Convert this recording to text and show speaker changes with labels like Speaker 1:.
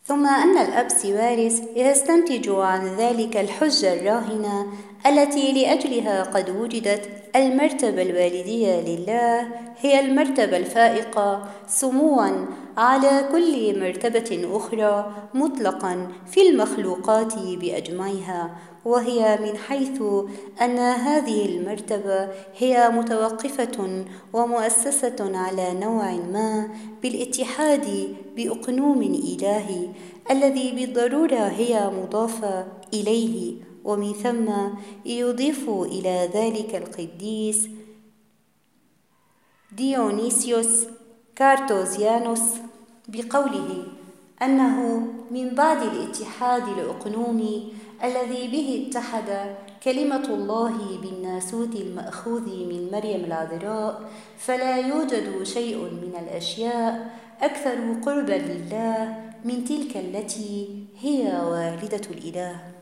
Speaker 1: ثم أن الأب سيوارس يستنتج عن ذلك الحجة الراهنة التي لأجلها قد وجدت المرتبة الوالدية لله هي المرتبة الفائقة سمواً على كل مرتبة أخرى مطلقاً في المخلوقات بأجمعها، وهي من حيث أن هذه المرتبة هي متوقفة ومؤسسة على نوع ما بالاتحاد بأقنوم إلهي الذي بالضرورة هي مضافة إليه، ومن ثم يضيف إلى ذلك القديس ديونيسيوس كارتوزيانوس بقوله أنه من بعد الاتحاد الأقنومي الذي به اتحد كلمة الله بالناسوت المأخوذ من مريم العذراء، فلا يوجد شيء من الأشياء أكثر قربا لله من تلك التي هي والدة الإله.